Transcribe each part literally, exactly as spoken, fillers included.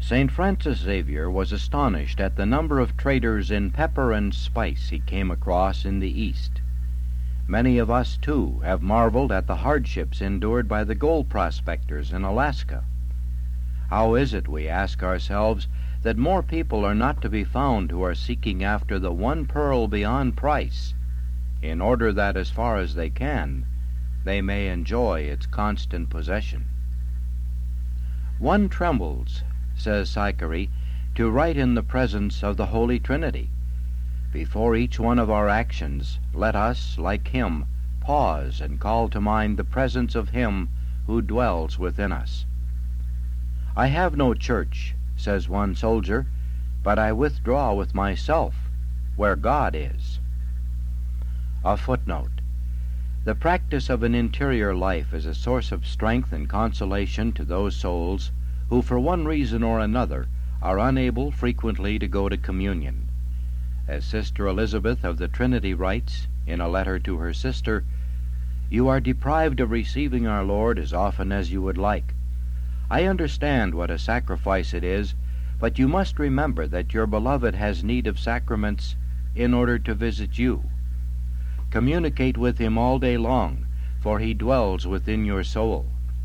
Saint Francis Xavier was astonished at the number of traders in pepper and spice he came across in the East. Many of us, too, have marveled at the hardships endured by the gold prospectors in Alaska. How is it, we ask ourselves, that more people are not to be found who are seeking after the one pearl beyond price, in order that, as far as they can, they may enjoy its constant possession? One trembles, says Psychary, to write in the presence of the Holy Trinity. Before each one of our actions, let us, like him, pause and call to mind the presence of him who dwells within us. I have no church, says one soldier, but I withdraw with myself where God is. A footnote. The practice of an interior life is a source of strength and consolation to those souls who, for one reason or another, are unable frequently to go to communion. As Sister Elizabeth of the Trinity writes, in a letter to her sister, "You are deprived of receiving our Lord as often as you would like. I understand what a sacrifice it is, but you must remember that your beloved has need of sacraments in order to visit you. Communicate with him all day long, for he dwells within your soul."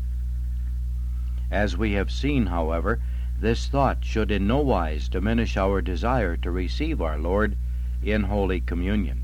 As we have seen, however, this thought should in no wise diminish our desire to receive our Lord in Holy Communion.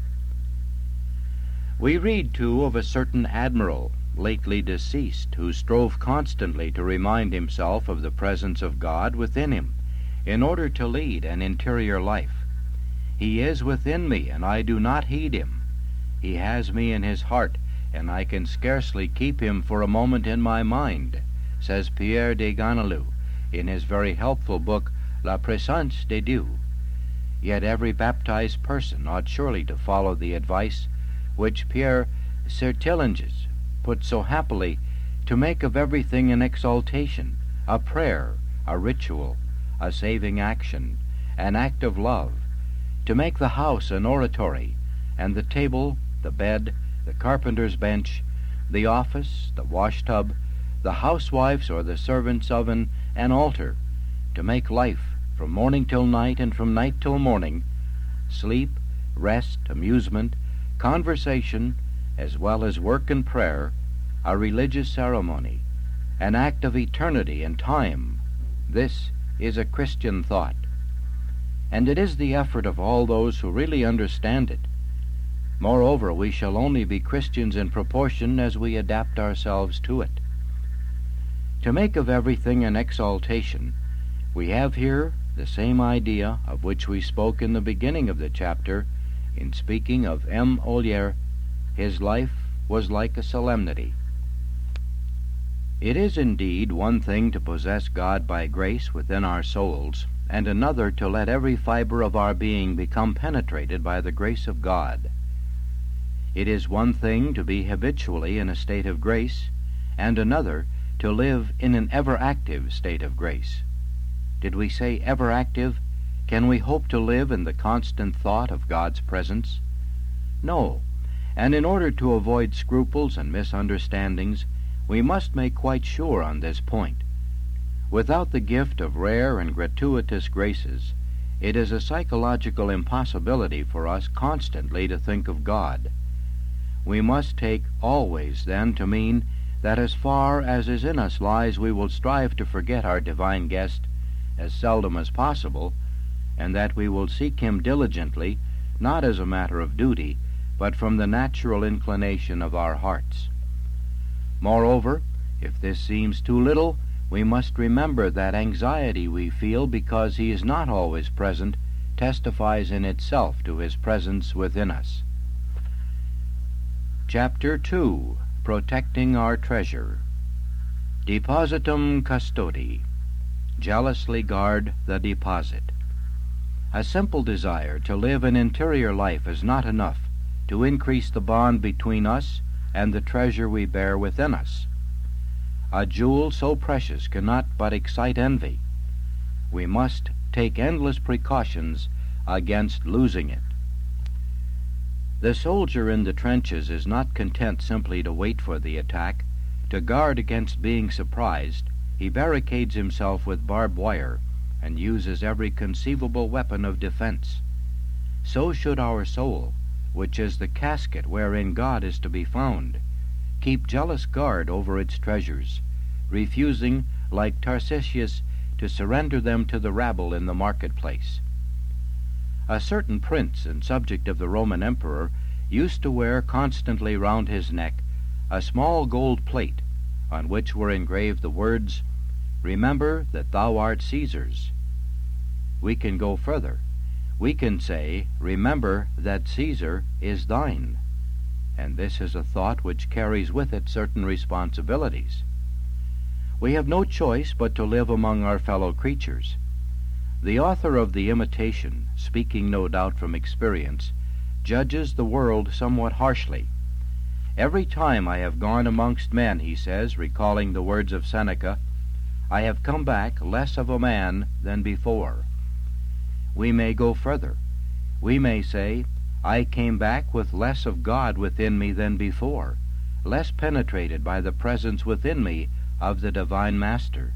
We read, too, of a certain admiral, lately deceased, who strove constantly to remind himself of the presence of God within him, in order to lead an interior life. "He is within me, and I do not heed him. He has me in his heart, and I can scarcely keep him for a moment in my mind," says Pierre de Ganelou, in his very helpful book La Présence de Dieu. Yet every baptized person ought surely to follow the advice which Pierre Sertillanges put so happily, to make of everything an exaltation, a prayer, a ritual, a saving action, an act of love, to make the house an oratory, and the table, the bed, the carpenter's bench, the office, the wash-tub, the housewife's or the servant's oven, an altar, to make life, from morning till night and from night till morning, sleep, rest, amusement, conversation, as well as work and prayer, a religious ceremony, an act of eternity and time. This is a Christian thought, and it is the effort of all those who really understand it. Moreover, we shall only be Christians in proportion as we adapt ourselves to it. To make of everything an exaltation, we have here the same idea of which we spoke in the beginning of the chapter in speaking of M. Ollier. His life was like a solemnity. It is indeed one thing to possess God by grace within our souls, and another to let every fiber of our being become penetrated by the grace of God. It is one thing to be habitually in a state of grace, and another to live in an ever-active state of grace. Did we say ever-active? Can we hope to live in the constant thought of God's presence? No, and in order to avoid scruples and misunderstandings, we must make quite sure on this point. Without the gift of rare and gratuitous graces, it is a psychological impossibility for us constantly to think of God. We must take always, then, to mean that as far as is in us lies, we will strive to forget our divine guest as seldom as possible, and that we will seek him diligently, not as a matter of duty, but from the natural inclination of our hearts. Moreover, if this seems too little, we must remember that anxiety we feel because he is not always present testifies in itself to his presence within us. Chapter two. Protecting our treasure. Depositum custodi. Jealously guard the deposit. A simple desire to live an interior life is not enough to increase the bond between us and the treasure we bear within us. A jewel so precious cannot but excite envy. We must take endless precautions against losing it. The soldier in the trenches is not content simply to wait for the attack, to guard against being surprised, He barricades himself with barbed wire and uses every conceivable weapon of defense. So should our soul, which is the casket wherein God is to be found, keep jealous guard over its treasures, refusing, like Tarsicius, to surrender them to the rabble in the marketplace. A certain prince and subject of the Roman emperor used to wear constantly round his neck a small gold plate on which were engraved the words, "Remember that thou art Caesar's." We can go further. We can say, "Remember that Caesar is thine." And this is a thought which carries with it certain responsibilities. We have no choice but to live among our fellow creatures. The author of The Imitation, speaking no doubt from experience, judges the world somewhat harshly. "Every time I have gone amongst men," he says, recalling the words of Seneca, "I have come back less of a man than before." We may go further. We may say, "I came back with less of God within me than before, less penetrated by the presence within me of the Divine Master."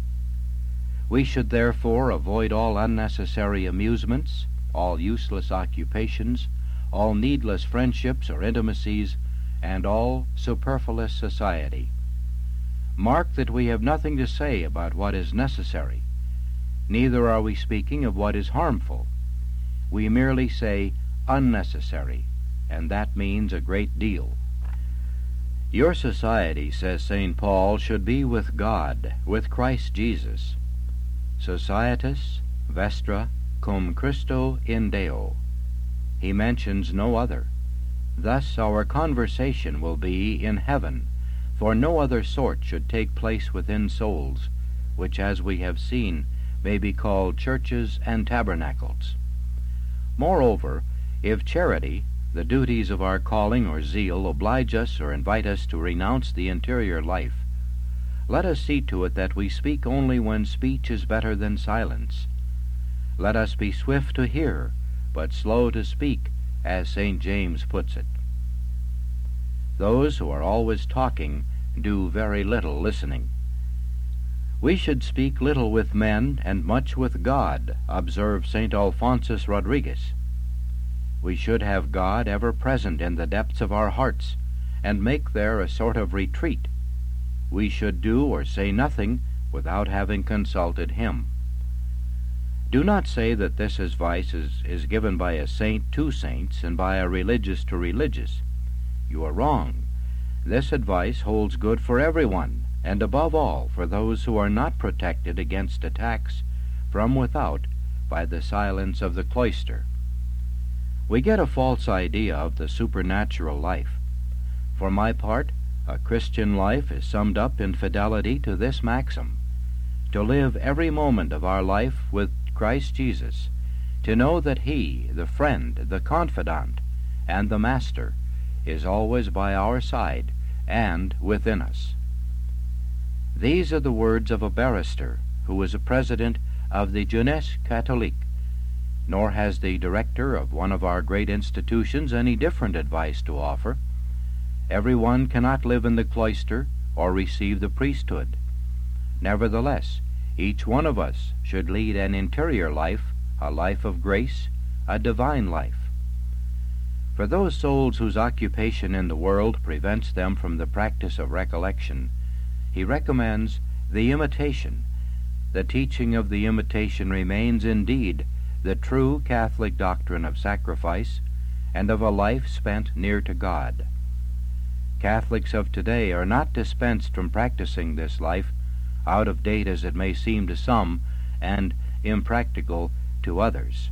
We should therefore avoid all unnecessary amusements, all useless occupations, all needless friendships or intimacies, and all superfluous society. Mark that we have nothing to say about what is necessary. Neither are we speaking of what is harmful. We merely say unnecessary, and that means a great deal. Your society, says Saint Paul, should be with God, with Christ Jesus. Societas vestra cum Christo in Deo. He mentions no other. Thus our conversation will be in heaven, for no other sort should take place within souls, which, as we have seen, may be called churches and tabernacles. Moreover, if charity, the duties of our calling or zeal, oblige us or invite us to renounce the interior life, let us see to it that we speak only when speech is better than silence. Let us be swift to hear, but slow to speak, as Saint James puts it. Those who are always talking do very little listening. We should speak little with men and much with God, observes Saint Alphonsus Rodriguez. We should have God ever present in the depths of our hearts, and make there a sort of retreat. We should do or say nothing without having consulted Him. Do not say that this advice is, is given by a saint to saints and by a religious to religious. You are wrong. This advice holds good for everyone, and above all for those who are not protected against attacks from without by the silence of the cloister. We get a false idea of the supernatural life. For my part, a Christian life is summed up in fidelity to this maxim: to live every moment of our life with Christ Jesus, to know that He, the friend, the confidant, and the Master, is always by our side and within us. These are the words of a barrister who was a president of the Jeunesse Catholique, nor has the director of one of our great institutions any different advice to offer. Every one cannot live in the cloister or receive the priesthood. Nevertheless, each one of us should lead an interior life, a life of grace, a divine life. For those souls whose occupation in the world prevents them from the practice of recollection, he recommends the imitation. The teaching of the imitation remains indeed the true Catholic doctrine of sacrifice and of a life spent near to God. Catholics of today are not dispensed from practicing this life, out of date as it may seem to some, and impractical to others.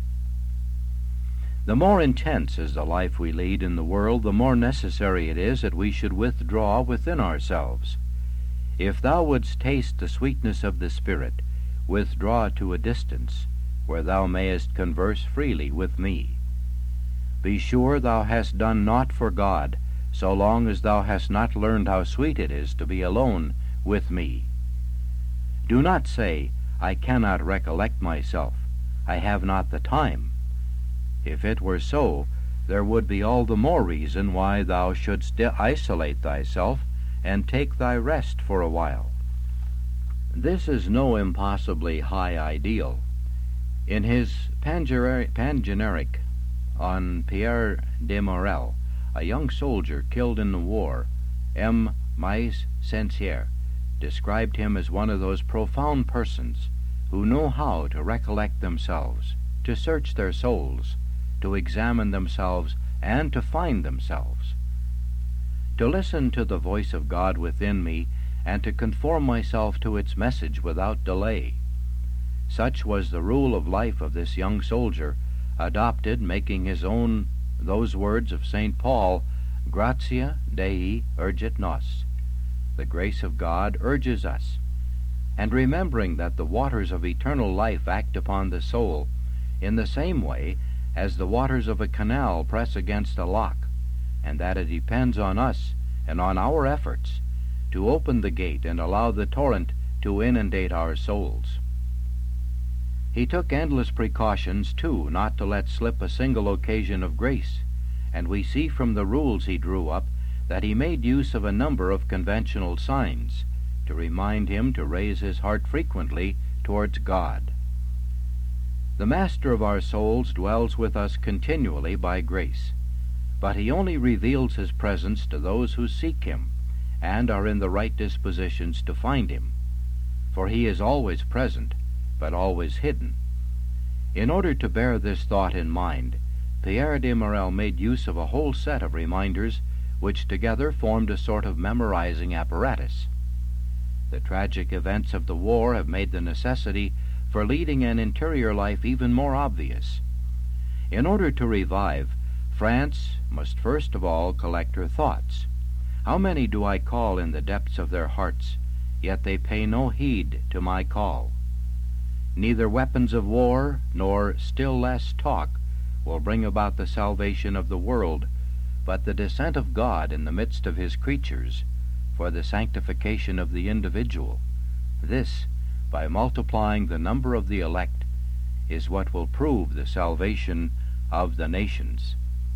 The more intense is the life we lead in the world, the more necessary it is that we should withdraw within ourselves. If thou wouldst taste the sweetness of the Spirit, withdraw to a distance, where thou mayest converse freely with me. Be sure thou hast done naught for God, so long as thou hast not learned how sweet it is to be alone with me. Do not say, I cannot recollect myself, I have not the time. If it were so, there would be all the more reason why thou shouldst isolate thyself and take thy rest for a while. This is no impossibly high ideal. In his panegyric, panegyric on Pierre de Morel, a young soldier killed in the war, M. Mais Sensier described him as one of those profound persons who know how to recollect themselves, to search their souls, to examine themselves, and to find themselves. To listen to the voice of God within me and to conform myself to its message without delay. Such was the rule of life of this young soldier, adopted, making his own those words of Saint Paul, Gratia Dei urget nos. The grace of God urges us. And remembering that the waters of eternal life act upon the soul in the same way as the waters of a canal press against a lock, and that it depends on us and on our efforts to open the gate and allow the torrent to inundate our souls. He took endless precautions, too, not to let slip a single occasion of grace, and we see from the rules he drew up that he made use of a number of conventional signs to remind him to raise his heart frequently towards God. The Master of our souls dwells with us continually by grace, but he only reveals his presence to those who seek him and are in the right dispositions to find him, for he is always present, but always hidden. In order to bear this thought in mind, Pierre de Morel made use of a whole set of reminders which together formed a sort of memorizing apparatus. The tragic events of the war have made the necessity for leading an interior life even more obvious. In order to revive, France must first of all collect her thoughts. How many do I call in the depths of their hearts, yet they pay no heed to my call. Neither weapons of war, nor still less talk, will bring about the salvation of the world, but the descent of God in the midst of his creatures, for the sanctification of the individual. This, by multiplying the number of the elect, is what will prove the salvation of the nations.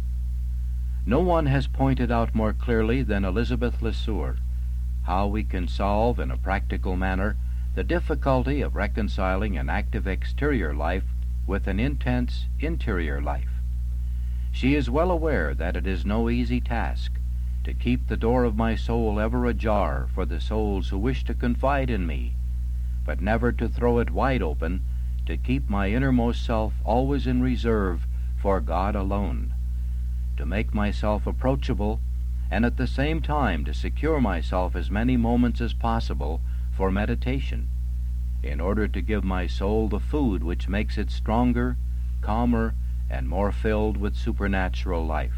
No one has pointed out more clearly than Elizabeth Le Sueur how we can solve in a practical manner the difficulty of reconciling an active exterior life with an intense interior life. She is well aware that it is no easy task to keep the door of my soul ever ajar for the souls who wish to confide in me, but never to throw it wide open, to keep my innermost self always in reserve for God alone, to make myself approachable, and at the same time to secure myself as many moments as possible for meditation, in order to give my soul the food which makes it stronger, calmer, and more filled with supernatural life.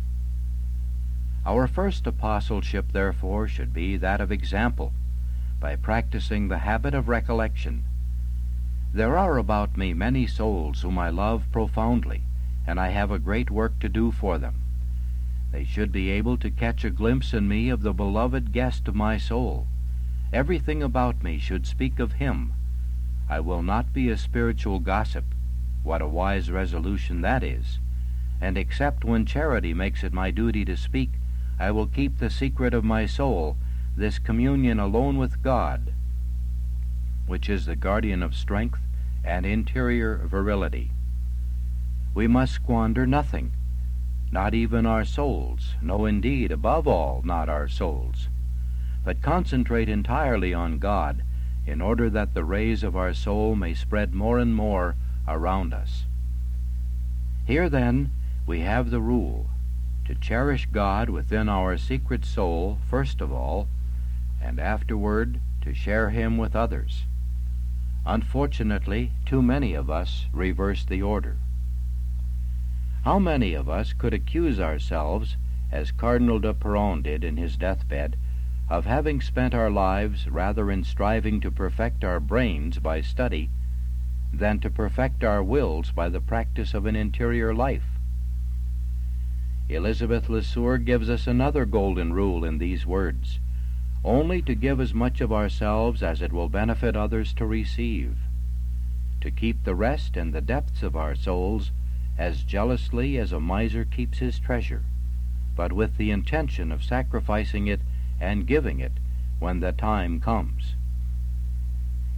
Our first apostleship, therefore, should be that of example, by practicing the habit of recollection. There are about me many souls whom I love profoundly, and I have a great work to do for them. They should be able to catch a glimpse in me of the beloved guest of my soul. Everything about me should speak of him. I will not be a spiritual gossip, what a wise resolution that is, and except when charity makes it my duty to speak, I will keep the secret of my soul, this communion alone with God, which is the guardian of strength and interior virility. We must squander nothing, not even our souls, no indeed, above all, not our souls, but concentrate entirely on God, in order that the rays of our soul may spread more and more around us. Here, then, we have the rule, to cherish God within our secret soul, first of all, and afterward to share him with others. Unfortunately, too many of us reverse the order. How many of us could accuse ourselves, as Cardinal de Perron did in his deathbed, of having spent our lives rather in striving to perfect our brains by study than to perfect our wills by the practice of an interior life? Elizabeth Le Sueur gives us another golden rule in these words: only to give as much of ourselves as it will benefit others to receive, to keep the rest and the depths of our souls as jealously as a miser keeps his treasure, but with the intention of sacrificing it and giving it when the time comes.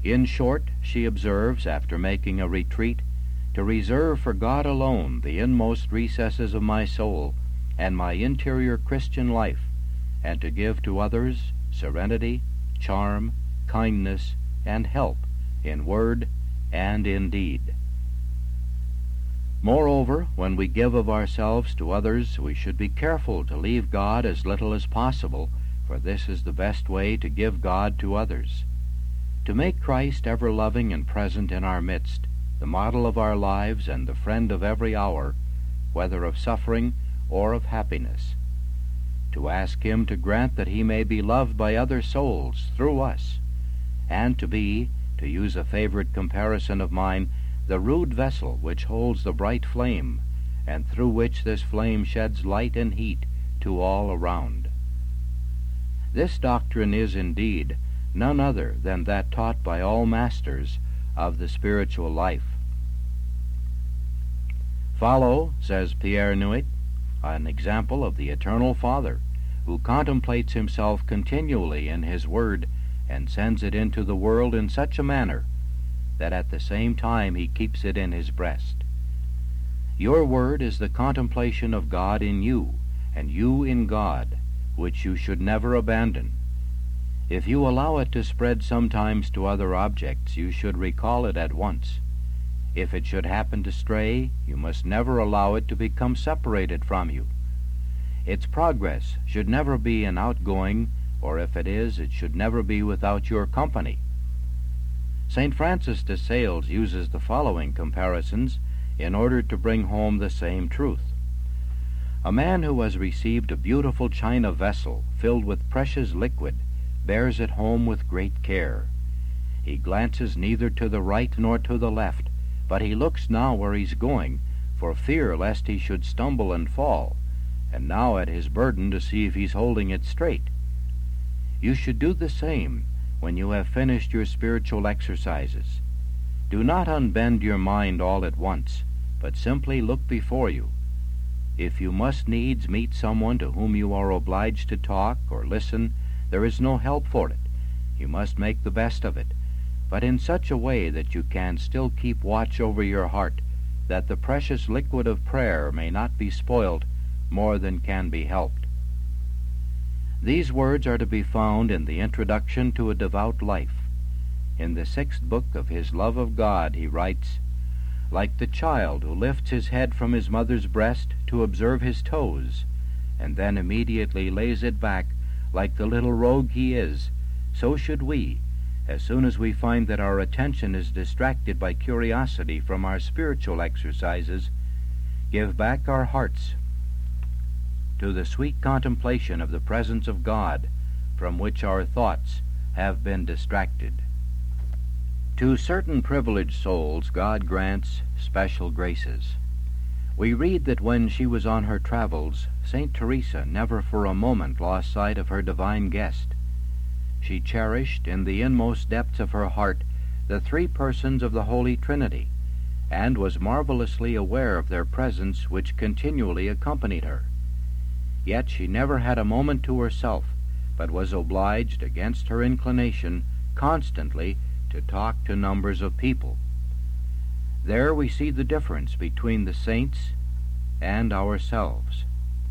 In short, she observes, after making a retreat, to reserve for God alone the inmost recesses of my soul and my interior Christian life, and to give to others serenity, charm, kindness, and help in word and in deed. Moreover, when we give of ourselves to others, we should be careful to leave God as little as possible, for this is the best way to give God to others. To make Christ ever loving and present in our midst, the model of our lives and the friend of every hour, whether of suffering or of happiness. To ask Him to grant that He may be loved by other souls through us, and to be, to use a favorite comparison of mine, the rude vessel which holds the bright flame, and through which this flame sheds light and heat to all around. This doctrine is indeed none other than that taught by all masters of the spiritual life. Follow, says Pierre Nuit, an example of the Eternal Father, who contemplates Himself continually in His Word and sends it into the world in such a manner that at the same time He keeps it in His breast. Your Word is the contemplation of God in you, and you in God, which you should never abandon. If you allow it to spread sometimes to other objects, you should recall it at once. If it should happen to stray, you must never allow it to become separated from you. Its progress should never be an outgoing, or if it is, it should never be without your company. Saint Francis de Sales uses the following comparisons in order to bring home the same truth. A man who has received a beautiful china vessel filled with precious liquid bears it home with great care. He glances neither to the right nor to the left, but he looks now where he's going, for fear lest he should stumble and fall, and now at his burden to see if he's holding it straight. You should do the same when you have finished your spiritual exercises. Do not unbend your mind all at once, but simply look before you. If you must needs meet someone to whom you are obliged to talk or listen, there is no help for it. You must make the best of it, but in such a way that you can still keep watch over your heart, that the precious liquid of prayer may not be spoiled more than can be helped. These words are to be found in the Introduction to a Devout Life. In the sixth book of his Love of God he writes, "Like the child who lifts his head from his mother's breast to observe his toes, and then immediately lays it back like the little rogue he is, so should we, as soon as we find that our attention is distracted by curiosity from our spiritual exercises, give back our hearts to the sweet contemplation of the presence of God, from which our thoughts have been distracted." To certain privileged souls God grants special graces. We read that when she was on her travels, Saint Teresa never for a moment lost sight of her divine guest. She cherished in the inmost depths of her heart the three persons of the Holy Trinity, and was marvelously aware of their presence, which continually accompanied her. Yet she never had a moment to herself, but was obliged, against her inclination, constantly to talk to numbers of people. There we see the difference between the saints and ourselves.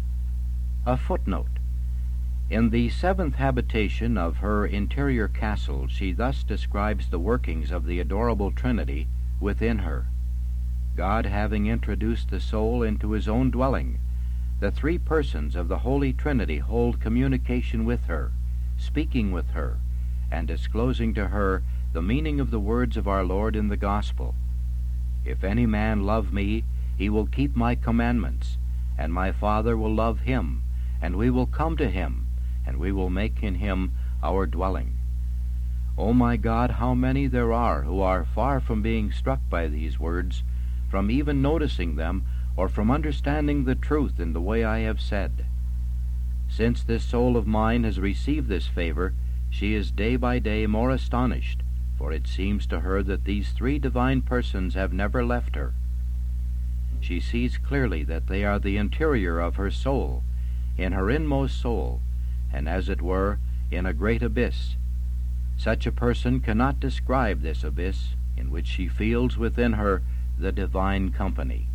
A footnote. In the seventh habitation of her interior castle, she thus describes the workings of the adorable Trinity within her. God having introduced the soul into his own dwelling, the three persons of the Holy Trinity hold communication with her, speaking with her, and disclosing to her the meaning of the words of our Lord in the Gospel. "If any man love me, he will keep my commandments, and my Father will love him, and we will come to him, and we will make in him our dwelling." O my God, how many there are who are far from being struck by these words, from even noticing them, or from understanding the truth in the way I have said. Since this soul of mine has received this favor, she is day by day more astonished, for it seems to her that these three divine persons have never left her. She sees clearly that they are the interior of her soul, in her inmost soul, and as it were, in a great abyss. Such a person cannot describe this abyss in which she feels within her the divine company.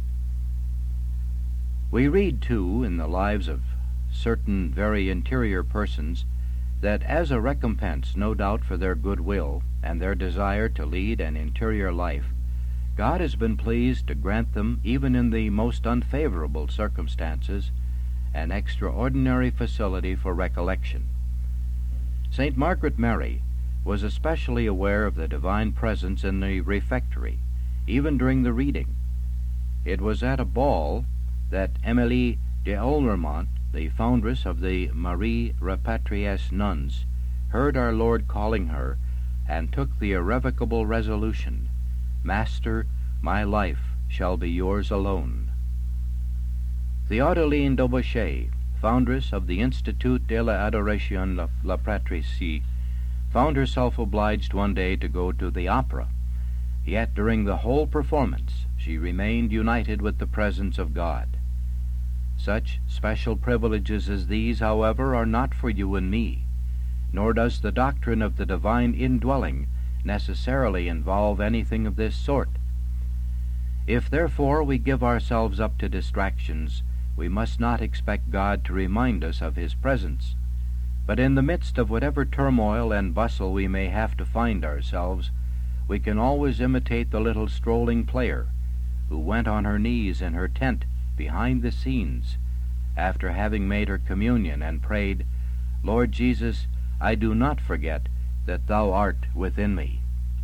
We read, too, in the lives of certain very interior persons, that as a recompense, no doubt, for their good will and their desire to lead an interior life, God has been pleased to grant them, even in the most unfavorable circumstances, an extraordinary facility for recollection. Saint Margaret Mary was especially aware of the divine presence in the refectory, even during the reading. It was at a ball that Emilie de Ollermont, the foundress of the Marie Repatriés nuns, heard our Lord calling her, and took the irrevocable resolution, "Master, my life shall be yours alone." Theodoline Daubechies, foundress of the Institut de l'Adoration La, La Patricie, found herself obliged one day to go to the opera. Yet during the whole performance she remained united with the presence of God. Such special privileges as these, however, are not for you and me, nor does the doctrine of the divine indwelling necessarily involve anything of this sort. If, therefore, we give ourselves up to distractions, we must not expect God to remind us of His presence. But in the midst of whatever turmoil and bustle we may have to find ourselves, we can always imitate the little strolling player who went on her knees in her tent behind the scenes, after having made her communion and prayed, "Lord Jesus, I do not forget that Thou art within me."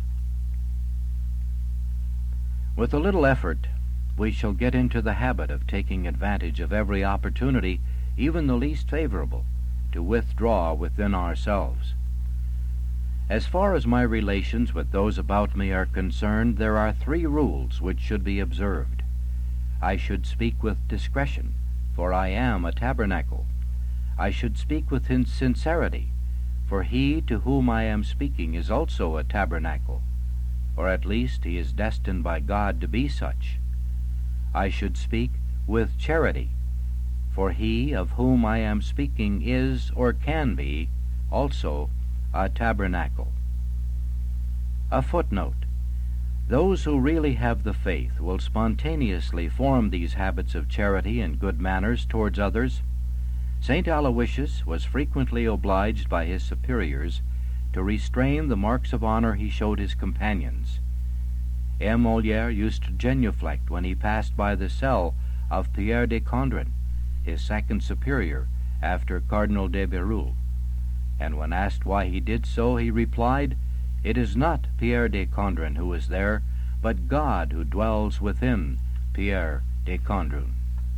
With a little effort, we shall get into the habit of taking advantage of every opportunity, even the least favorable, to withdraw within ourselves. As far as my relations with those about me are concerned, there are three rules which should be observed. I should speak with discretion, for I am a tabernacle. I should speak with sincerity, for he to whom I am speaking is also a tabernacle, or at least he is destined by God to be such. I should speak with charity, for he of whom I am speaking is, or can be, also a tabernacle. A footnote. Those who really have the faith will spontaneously form these habits of charity and good manners towards others. Saint Aloysius was frequently obliged by his superiors to restrain the marks of honor he showed his companions. M. Molière used to genuflect when he passed by the cell of Pierre de Condren, his second superior after Cardinal de Bérulle, and when asked why he did so, he replied, "It is not Pierre de Condren who is there, but God who dwells within Pierre de Condren."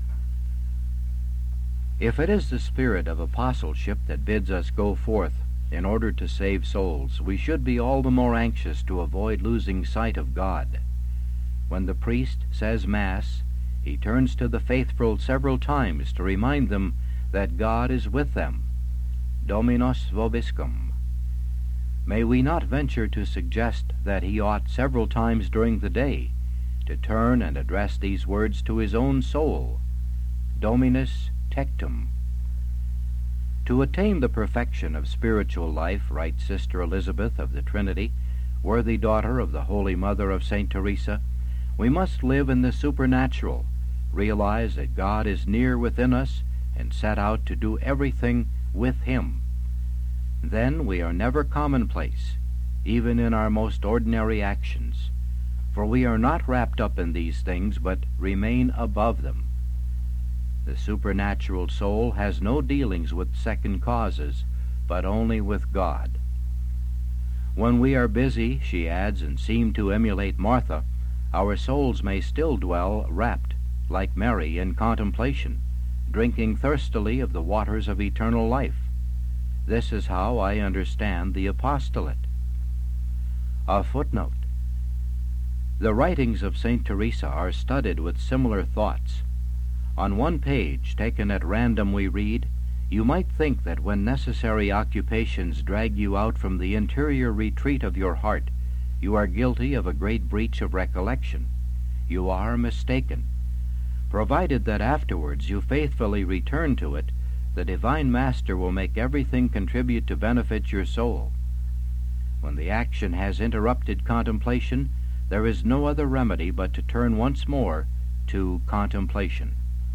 If it is the spirit of apostleship that bids us go forth in order to save souls, we should be all the more anxious to avoid losing sight of God. When the priest says Mass, he turns to the faithful several times to remind them that God is with them. Dominus vobiscum. May we not venture to suggest that he ought several times during the day to turn and address these words to his own soul, Dominus tectum. To attain the perfection of spiritual life, writes Sister Elizabeth of the Trinity, worthy daughter of the Holy Mother of Saint Teresa, we must live in the supernatural, realize that God is near within us, and set out to do everything with Him. Then we are never commonplace, even in our most ordinary actions, for we are not wrapped up in these things, but remain above them. The supernatural soul has no dealings with second causes, but only with God. When we are busy, she adds, and seem to emulate Martha, our souls may still dwell rapt, like Mary, in contemplation, drinking thirstily of the waters of eternal life. This is how I understand the apostolate. A footnote. The writings of Saint Teresa are studded with similar thoughts. On one page, taken at random, we read, "You might think that when necessary occupations drag you out from the interior retreat of your heart, you are guilty of a great breach of recollection. You are mistaken. Provided that afterwards you faithfully return to it, the Divine Master will make everything contribute to benefit your soul. When the action has interrupted contemplation, there is no other remedy but to turn once more to contemplation.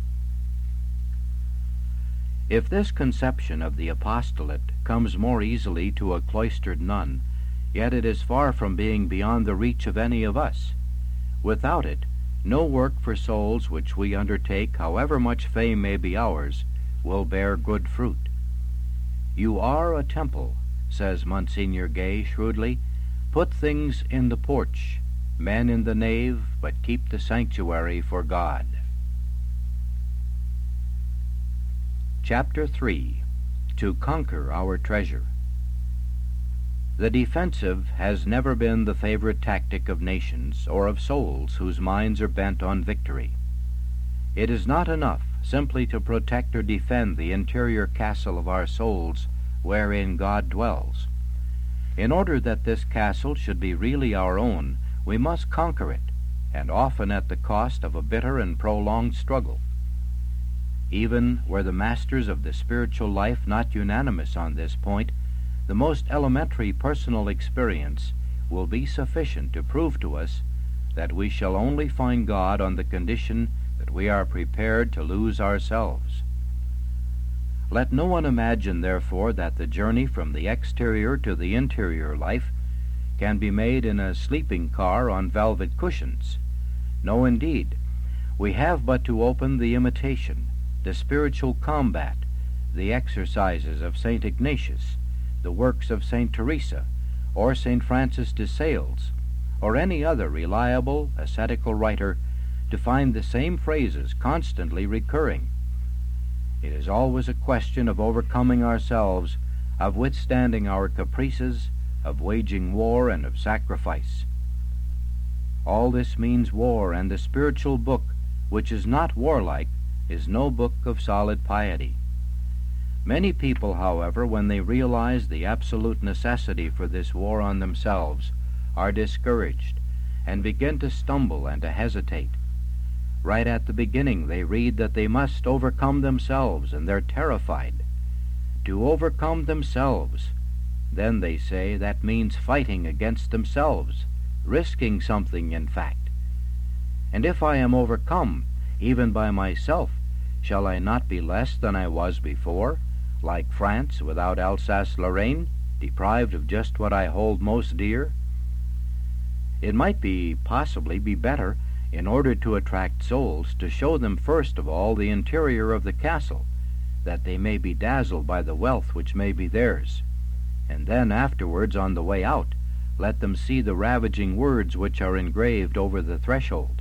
If this conception of the apostolate comes more easily to a cloistered nun, yet it is far from being beyond the reach of any of us. Without it, no work for souls which we undertake, however much fame may be ours, will bear good fruit. You are a temple, says Monsignor Gay shrewdly. Put things in the porch, men in the nave, but keep the sanctuary for God. Chapter three. To Conquer Our Treasure. The defensive has never been the favorite tactic of nations or of souls whose minds are bent on victory. It is not enough simply to protect or defend the interior castle of our souls wherein God dwells. In order that this castle should be really our own, we must conquer it, and often at the cost of a bitter and prolonged struggle. Even were the masters of the spiritual life not unanimous on this point, the most elementary personal experience will be sufficient to prove to us that we shall only find God on the condition that we are prepared to lose ourselves. Let no one imagine, therefore, that the journey from the exterior to the interior life can be made in a sleeping car on velvet cushions. No, indeed. We have but to open the Imitation, the Spiritual Combat, the exercises of Saint Ignatius, the works of Saint Teresa, or Saint Francis de Sales, or any other reliable ascetical writer, to find the same phrases constantly recurring. It is always a question of overcoming ourselves, of withstanding our caprices, of waging war, and of sacrifice. All this means war, and the spiritual book, which is not warlike, is no book of solid piety. Many people, however, when they realize the absolute necessity for this war on themselves, are discouraged, and begin to stumble and to hesitate. Right at the beginning they read that they must overcome themselves, and they're terrified. To overcome themselves, then they say that means fighting against themselves, risking something, in fact. And if I am overcome, even by myself, shall I not be less than I was before, like France without Alsace-Lorraine, deprived of just what I hold most dear? It might be possibly be better, in order to attract souls, to show them first of all the interior of the castle, that they may be dazzled by the wealth which may be theirs, and then afterwards, on the way out, let them see the ravaging words which are engraved over the threshold.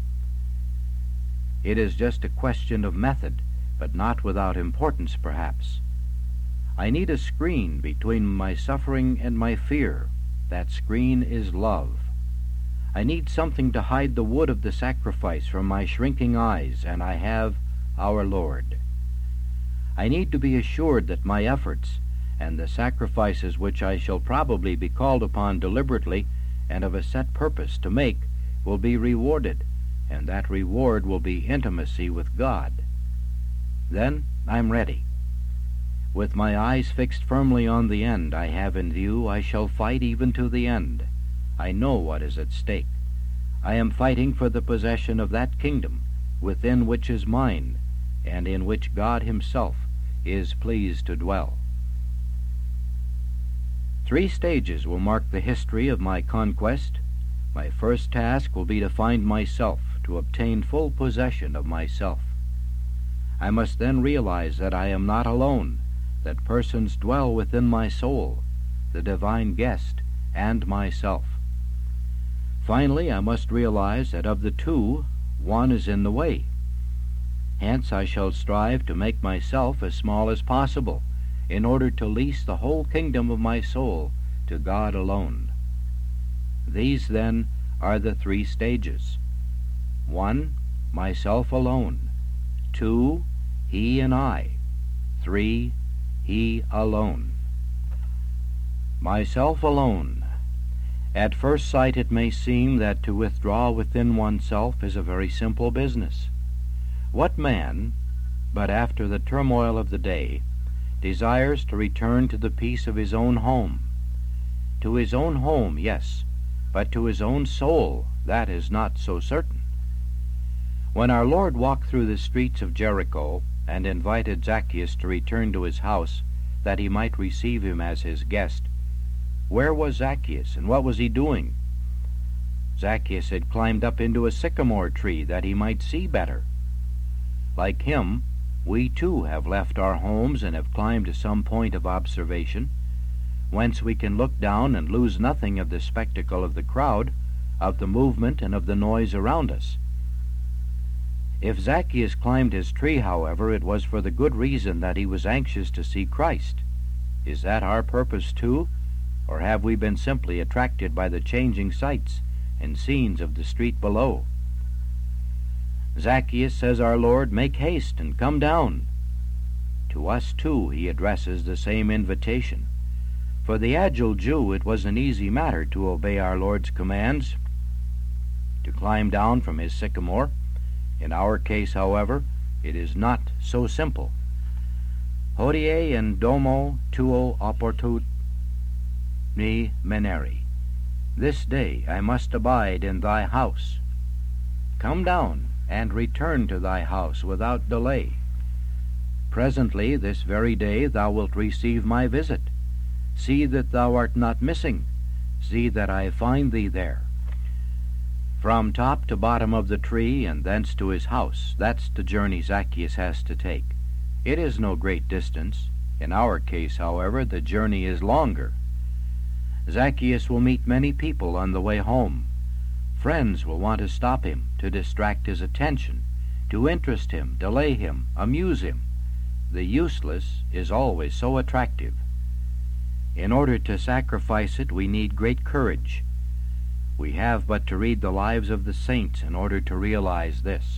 It is just a question of method, but not without importance, perhaps. I need a screen between my suffering and my fear. That screen is love. I need something to hide the wood of the sacrifice from my shrinking eyes, and I have our Lord. I need to be assured that my efforts, and the sacrifices which I shall probably be called upon deliberately and of a set purpose to make, will be rewarded, and that reward will be intimacy with God. Then I'm ready. With my eyes fixed firmly on the end I have in view, I shall fight even to the end. I know what is at stake. I am fighting for the possession of that kingdom within which is mine, and in which God himself is pleased to dwell. Three stages will mark the history of my conquest. My first task will be to find myself, to obtain full possession of myself. I must then realize that I am not alone, that persons dwell within my soul, the divine guest, and myself. Finally, I must realize that of the two, one is in the way. Hence I shall strive to make myself as small as possible, in order to lease the whole kingdom of my soul to God alone. These, then, are the three stages. One, myself alone. Two, he and I. Three, he alone. Myself alone. At first sight it may seem that to withdraw within oneself is a very simple business. What man, but after the turmoil of the day, desires to return to the peace of his own home, To his own home, yes, but to his own soul, that is not so certain. When our Lord walked through the streets of Jericho and invited Zacchaeus to return to his house that he might receive him as his guest, where was Zacchaeus, and what was he doing? Zacchaeus had climbed up into a sycamore tree that he might see better. Like him, we too have left our homes and have climbed to some point of observation, whence we can look down and lose nothing of the spectacle of the crowd, of the movement, and of the noise around us. If Zacchaeus climbed his tree, however, it was for the good reason that he was anxious to see Christ. Is that our purpose too, or have we been simply attracted by the changing sights and scenes of the street below? Zacchaeus, says our Lord, make haste and come down. To us too he addresses the same invitation. For the agile Jew it was an easy matter to obey our Lord's commands, to climb down from his sycamore. In our case, however, it is not so simple. Hodie in domo tuo oportut me meneri. This day I must abide in thy house. Come down and return to thy house without delay. Presently, this very day, thou wilt receive my visit. See that thou art not missing. See that I find thee there. From top to bottom of the tree and thence to his house, that's the journey Zacchaeus has to take. It is no great distance. In our case, however, the journey is longer. Zacchaeus will meet many people on the way home. Friends will want to stop him, to distract his attention, to interest him, delay him, amuse him. The useless is always so attractive. In order to sacrifice it, we need great courage. We have but to read the lives of the saints in order to realize this.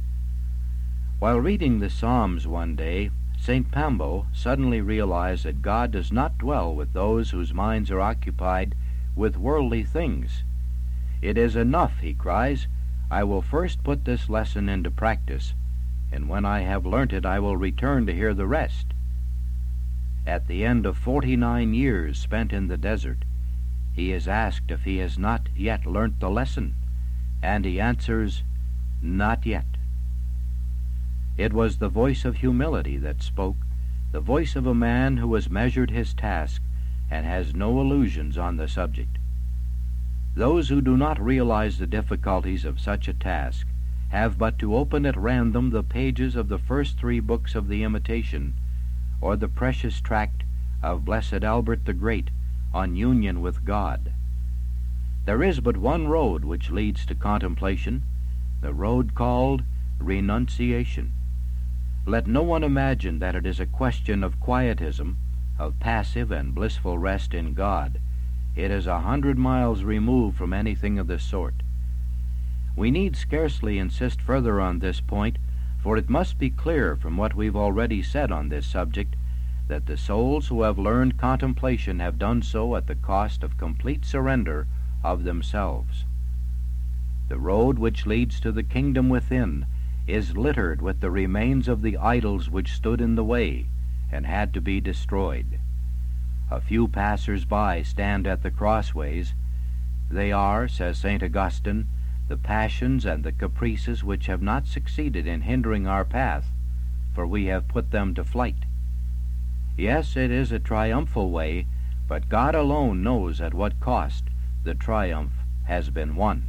While reading the Psalms one day, Saint Pambo suddenly realized that God does not dwell with those whose minds are occupied with worldly things. It is enough, he cries, I will first put this lesson into practice, and when I have learnt it I will return to hear the rest. At the end of forty-nine years spent in the desert, he is asked if he has not yet learnt the lesson, and he answers, not yet. It was the voice of humility that spoke, the voice of a man who has measured his task and has no illusions on the subject. Those who do not realize the difficulties of such a task have but to open at random the pages of the first three books of the Imitation, or the precious tract of Blessed Albert the Great on union with God. There is but one road which leads to contemplation, the road called renunciation. Let no one imagine that it is a question of quietism, of passive and blissful rest in God. It is a hundred miles removed from anything of this sort. We need scarcely insist further on this point, for it must be clear from what we've already said on this subject that the souls who have learned contemplation have done so at the cost of complete surrender of themselves. The road which leads to the kingdom within is littered with the remains of the idols which stood in the way and had to be destroyed. A few passers-by stand at the crossways. They are, says Saint Augustine, the passions and the caprices which have not succeeded in hindering our path, for we have put them to flight. Yes, it is a triumphal way, but God alone knows at what cost the triumph has been won.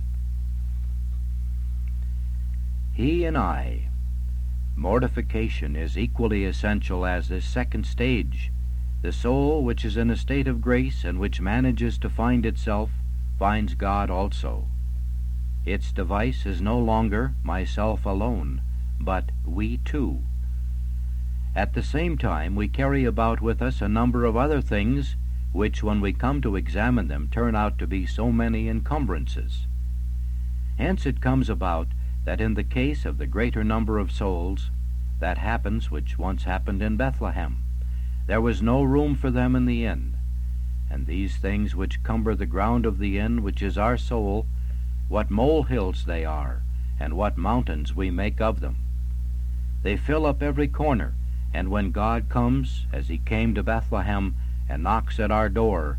He and I. Mortification is equally essential as this second stage. The soul which is in a state of grace and which manages to find itself finds God also. Its device is no longer myself alone, but we two. At the same time, we carry about with us a number of other things which, when we come to examine them, turn out to be so many encumbrances. Hence it comes about that in the case of the greater number of souls, that happens which once happened in Bethlehem. There was no room for them in the inn, and these things which cumber the ground of the inn, which is our soul, what molehills they are, and what mountains we make of them. They fill up every corner, and when God comes, as he came to Bethlehem, and knocks at our door,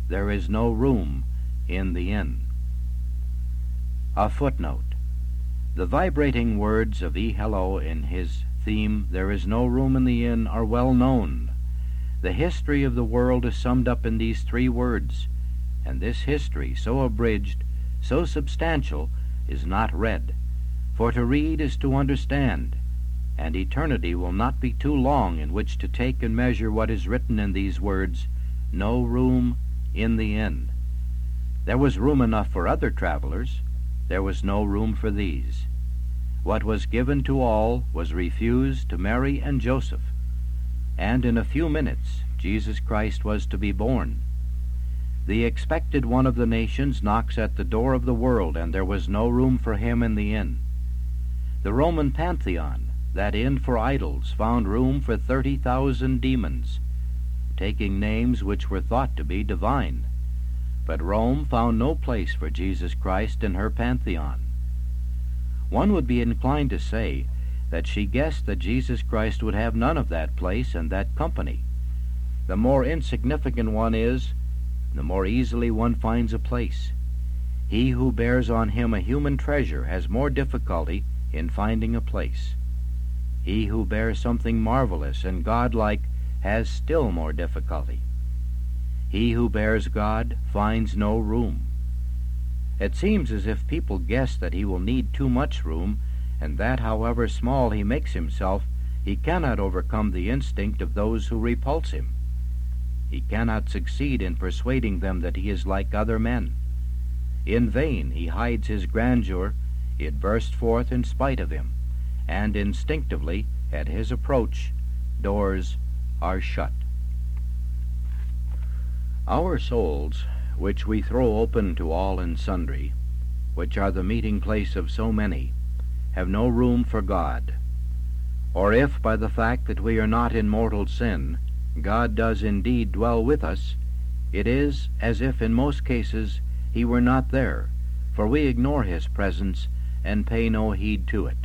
there is no room in the inn. A footnote. The vibrating words of E. Hello in his theme, There is no room in the inn, are well known. The history of the world is summed up in these three words, and this history, so abridged, so substantial, is not read. For to read is to understand, and eternity will not be too long in which to take and measure what is written in these words, no room in the inn. There was room enough for other travelers. There was no room for these. What was given to all was refused to Mary and Joseph, and in a few minutes Jesus Christ was to be born. The expected one of the nations knocks at the door of the world, and there was no room for him in the inn. The Roman Pantheon, that inn for idols, found room for thirty thousand demons, taking names which were thought to be divine. But Rome found no place for Jesus Christ in her Pantheon. One would be inclined to say that she guessed that Jesus Christ would have none of that place and that company. The more insignificant one is, the more easily one finds a place. He who bears on him a human treasure has more difficulty in finding a place. He who bears something marvelous and godlike has still more difficulty. He who bears God finds no room. It seems as if people guess that he will need too much room, and that however small he makes himself, he cannot overcome the instinct of those who repulse him. He cannot succeed in persuading them that he is like other men. In vain he hides his grandeur, it bursts forth in spite of him, and instinctively, at his approach, doors are shut. Our souls, which we throw open to all and sundry, which are the meeting place of so many, have no room for God. Or if, by the fact that we are not in mortal sin, God does indeed dwell with us, it is as if in most cases he were not there, for we ignore his presence and pay no heed to it.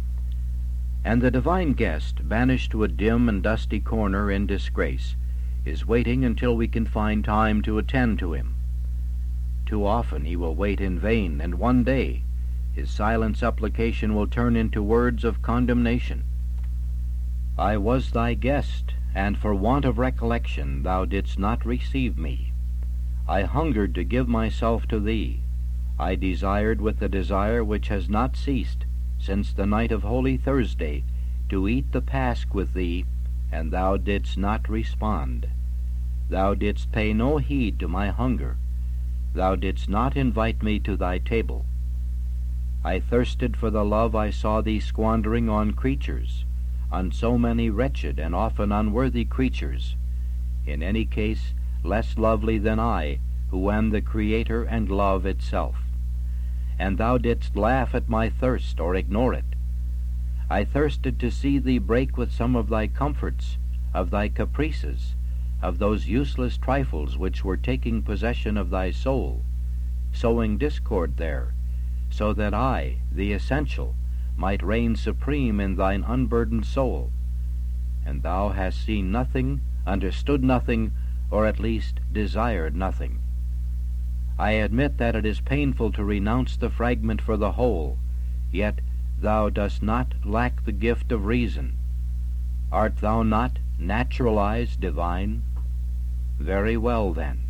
And the divine guest, banished to a dim and dusty corner in disgrace, is waiting until we can find time to attend to him. Too often he will wait in vain, and one day his silent supplication will turn into words of condemnation. I was thy guest, and for want of recollection thou didst not receive me. I hungered to give myself to thee. I desired with a desire which has not ceased since the night of Holy Thursday to eat the Pasch with thee, and thou didst not respond. Thou didst pay no heed to my hunger. Thou didst not invite me to thy table. I thirsted for the love I saw thee squandering on creatures, on so many wretched and often unworthy creatures, in any case less lovely than I, who am the Creator and love itself. And thou didst laugh at my thirst, or ignore it. I thirsted to see thee break with some of thy comforts, of thy caprices, of those useless trifles which were taking possession of thy soul, sowing discord there, so that I, the essential, might reign supreme in thine unburdened soul. And thou hast seen nothing, understood nothing, or at least desired nothing. I admit that it is painful to renounce the fragment for the whole, yet thou dost not lack the gift of reason. Art thou not naturalized divine? Very well, then.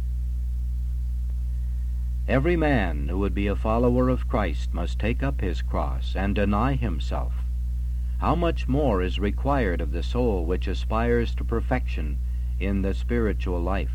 Every man who would be a follower of Christ must take up his cross and deny himself. How much more is required of the soul which aspires to perfection in the spiritual life?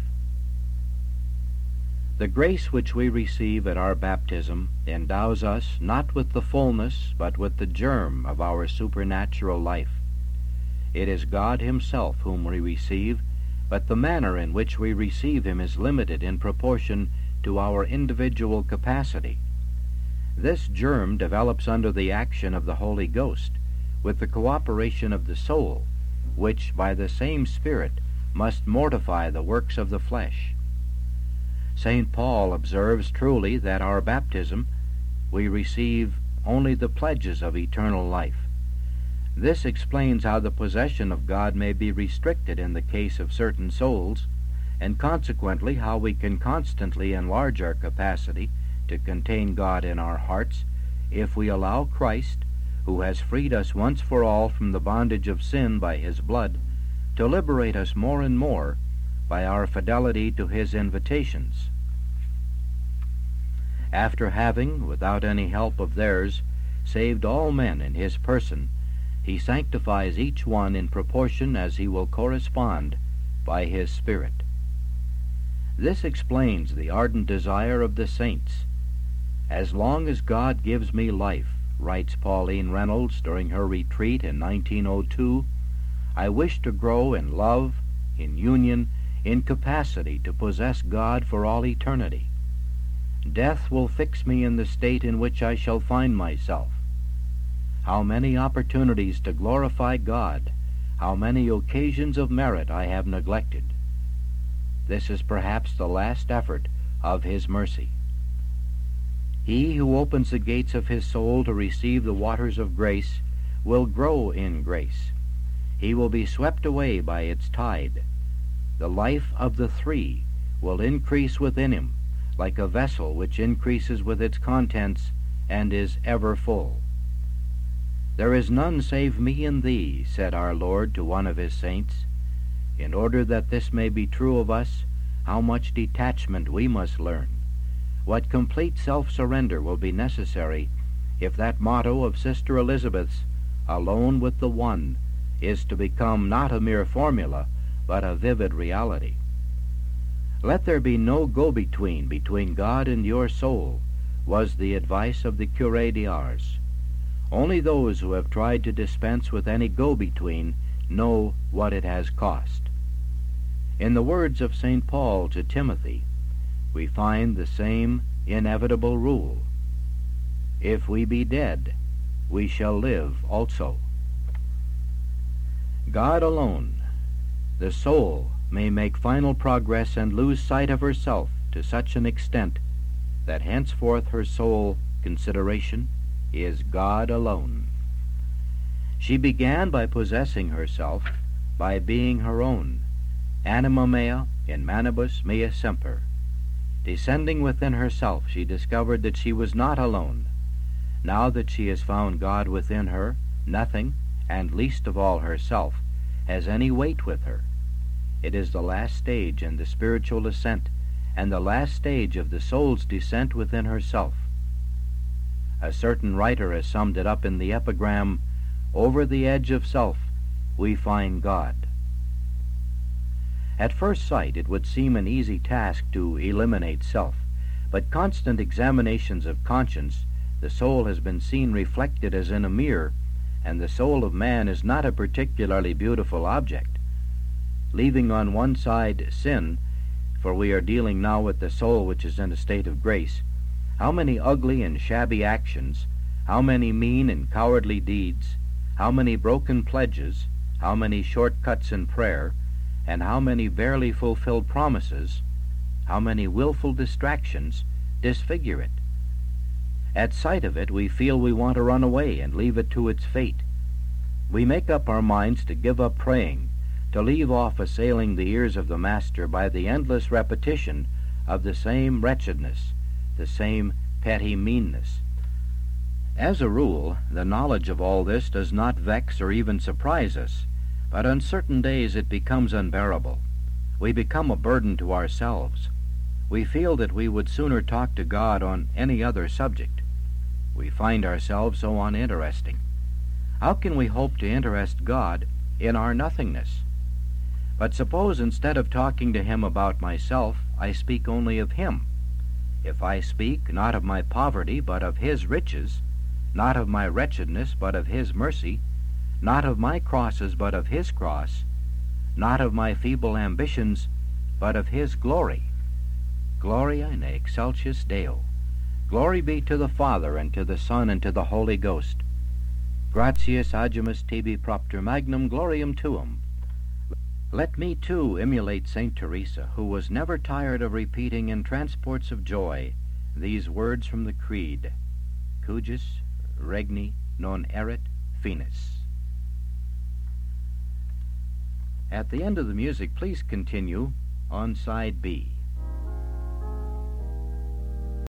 The grace which we receive at our baptism endows us not with the fullness, but with the germ of our supernatural life. It is God himself whom we receive, but the manner in which we receive him is limited in proportion to our individual capacity. This germ develops under the action of the Holy Ghost, with the cooperation of the soul, which by the same Spirit must mortify the works of the flesh. Saint Paul observes truly that our baptism we receive only the pledges of eternal life. This explains how the possession of God may be restricted in the case of certain souls, and consequently how we can constantly enlarge our capacity to contain God in our hearts if we allow Christ, who has freed us once for all from the bondage of sin by his blood, to liberate us more and more by our fidelity to his invitations. After having, without any help of theirs, saved all men in his person, he sanctifies each one in proportion as he will correspond by his Spirit. This explains the ardent desire of the saints. As long as God gives me life, writes Pauline Reynolds during her retreat in nineteen oh two, I wish to grow in love, in union, in capacity to possess God for all eternity. Death will fix me in the state in which I shall find myself. How many opportunities to glorify God, how many occasions of merit I have neglected. This is perhaps the last effort of his mercy. He who opens the gates of his soul to receive the waters of grace will grow in grace. He will be swept away by its tide. The life of the three will increase within him, like a vessel which increases with its contents and is ever full. There is none save me and thee, said our Lord to one of his saints. In order that this may be true of us, how much detachment we must learn. What complete self-surrender will be necessary if that motto of Sister Elizabeth's, alone with the One, is to become not a mere formula, but a vivid reality. Let there be no go-between between God and your soul, was the advice of the Curé d'Ars. Only those who have tried to dispense with any go-between know what it has cost. In the words of Saint Paul to Timothy, we find the same inevitable rule. If we be dead, we shall live also. God alone, the soul, may make final progress and lose sight of herself to such an extent that henceforth her sole consideration is God alone. She began by possessing herself, by being her own, anima mea in manibus mea semper. Descending within herself, she discovered that she was not alone. Now that she has found God within her, nothing, and least of all herself, has any weight with her. It is the last stage in the spiritual ascent, and the last stage of the soul's descent within herself. A certain writer has summed it up in the epigram, "Over the edge of self we find God." At first sight it would seem an easy task to eliminate self, but constant examinations of conscience, the soul has been seen reflected as in a mirror, and the soul of man is not a particularly beautiful object. Leaving on one side sin, for we are dealing now with the soul which is in a state of grace, how many ugly and shabby actions, how many mean and cowardly deeds, how many broken pledges, how many short-cuts in prayer, and how many barely fulfilled promises, how many willful distractions disfigure it. At sight of it, we feel we want to run away and leave it to its fate. We make up our minds to give up praying, to leave off assailing the ears of the Master by the endless repetition of the same wretchedness, the same petty meanness. As a rule, the knowledge of all this does not vex or even surprise us, but on certain days it becomes unbearable. We become a burden to ourselves. We feel that we would sooner talk to God on any other subject. We find ourselves so uninteresting. How can we hope to interest God in our nothingness? But suppose instead of talking to him about myself, I speak only of him. If I speak not of my poverty, but of his riches, not of my wretchedness, but of his mercy, not of my crosses, but of his cross, not of my feeble ambitions, but of his glory. Gloria in excelsis Deo. Glory be to the Father, and to the Son, and to the Holy Ghost. Gratias agimus tibi propter magnum gloriam tuum. Let me too emulate Saint Teresa, who was never tired of repeating in transports of joy these words from the Creed, Cujus regni non erit finis. At the end of the music, please continue, On side B.